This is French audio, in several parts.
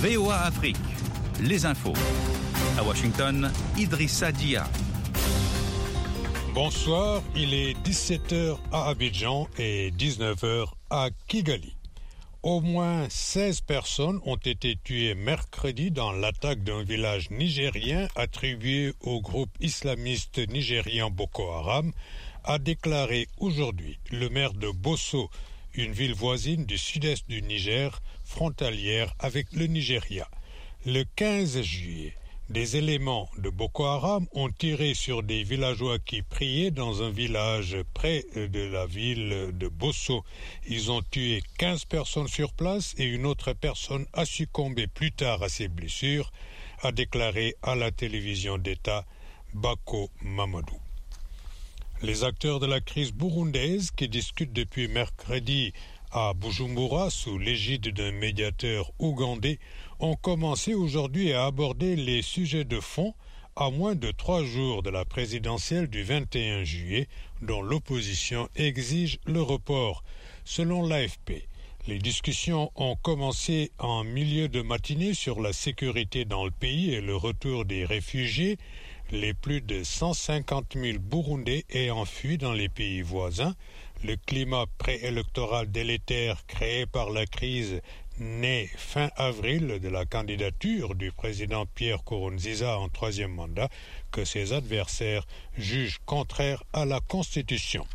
VOA Afrique, les infos. À Washington, Idrissa Dia. Bonsoir, il est 17h à Abidjan et 19h à Kigali. Au moins 16 personnes ont été tuées mercredi dans l'attaque d'un village nigérien attribué au groupe islamiste nigérian Boko Haram, a déclaré aujourd'hui le maire de Bosso, une ville voisine du sud-est du Niger, frontalière avec le Nigeria. Le 15 juillet, des éléments de Boko Haram ont tiré sur des villageois qui priaient dans un village près de la ville de Bosso. Ils ont tué 15 personnes sur place et une autre personne a succombé plus tard à ses blessures, a déclaré à la télévision d'État Bako Mamadou. Les acteurs de la crise burundaise qui discutent depuis mercredi à Bujumbura sous l'égide d'un médiateur ougandais ont commencé aujourd'hui à aborder les sujets de fond à moins de 3 jours de la présidentielle du 21 juillet dont l'opposition exige le report. Selon l'AFP, les discussions ont commencé en milieu de matinée sur la sécurité dans le pays et le retour des réfugiés, les plus de 150 000 Burundais ayant fui dans les pays voisins, le climat préélectoral délétère créé par la crise né fin avril de la candidature du président Pierre Nkurunziza en 3e mandat que ses adversaires jugent contraire à la Constitution.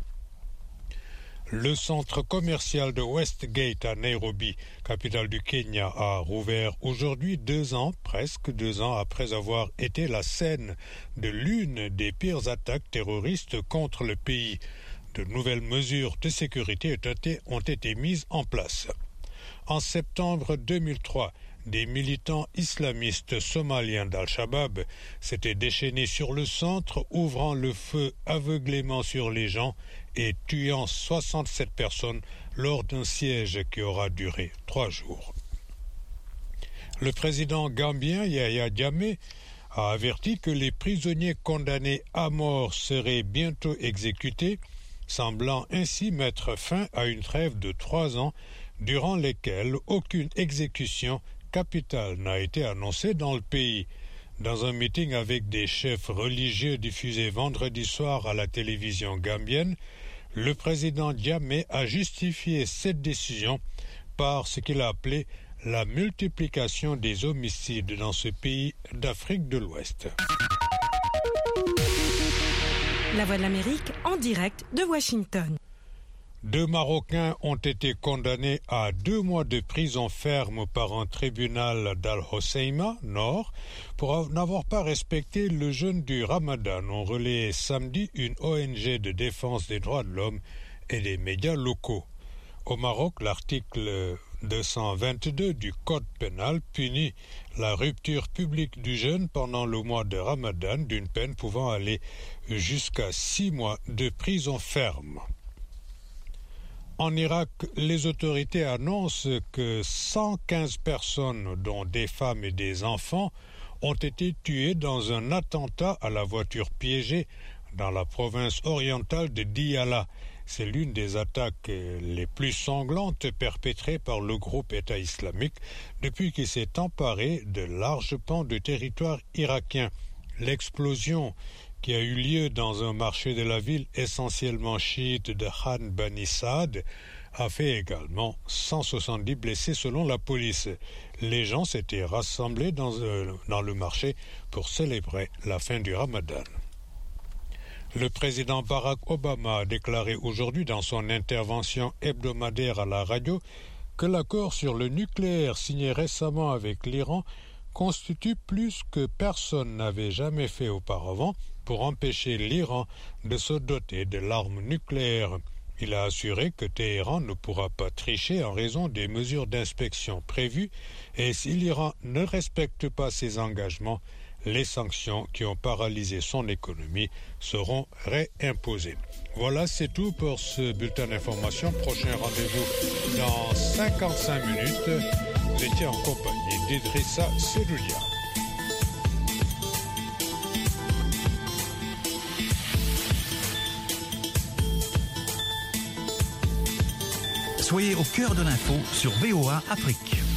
Le centre commercial de Westgate à Nairobi, capitale du Kenya, a rouvert aujourd'hui presque 2 ans après avoir été la scène de l'une des pires attaques terroristes contre le pays. De nouvelles mesures de sécurité ont été mises en place. En septembre 2003, des militants islamistes somaliens d'Al-Shabaab s'étaient déchaînés sur le centre, ouvrant le feu aveuglément sur les gens et tuant 67 personnes lors d'un siège qui aura duré 3 jours. Le président gambien Yahya Jammeh a averti que les prisonniers condamnés à mort seraient bientôt exécutés, semblant ainsi mettre fin à une trêve de 3 ans durant lesquelles aucune exécution capitale n'a été annoncée dans le pays. Dans un meeting avec des chefs religieux diffusé vendredi soir à la télévision gambienne, le président Jammeh a justifié cette décision par ce qu'il a appelé la multiplication des homicides dans ce pays d'Afrique de l'Ouest. La Voix de l'Amérique en direct de Washington. 2 Marocains ont été condamnés à 2 mois de prison ferme par un tribunal d'Al-Hoceima, Nord, pour n'avoir pas respecté le jeûne du Ramadan, ont relayé samedi une ONG de défense des droits de l'homme et des médias locaux. Au Maroc, l'article 222 du Code pénal punit la rupture publique du jeûne pendant le mois de Ramadan d'une peine pouvant aller jusqu'à 6 mois de prison ferme. En Irak, les autorités annoncent que 115 personnes, dont des femmes et des enfants, ont été tuées dans un attentat à la voiture piégée dans la province orientale de Diyala. C'est l'une des attaques les plus sanglantes perpétrées par le groupe État islamique depuis qu'il s'est emparé de larges pans de territoire irakien. L'explosion qui a eu lieu dans un marché de la ville essentiellement chiite de Khan Bani Saad a fait également 170 blessés selon la police. Les gens s'étaient rassemblés dans le marché pour célébrer la fin du Ramadan. Le président Barack Obama a déclaré aujourd'hui dans son intervention hebdomadaire à la radio que l'accord sur le nucléaire signé récemment avec l'Iran constitue plus que personne n'avait jamais fait auparavant pour empêcher l'Iran de se doter de l'arme nucléaire. Il a assuré que Téhéran ne pourra pas tricher en raison des mesures d'inspection prévues et si l'Iran ne respecte pas ses engagements, les sanctions qui ont paralysé son économie seront réimposées. Voilà, c'est tout pour ce bulletin d'information. Prochain rendez-vous dans 55 minutes. Vous étiez en compagnie d'Idrissa Seloulia. Soyez au cœur de l'info sur VOA Afrique.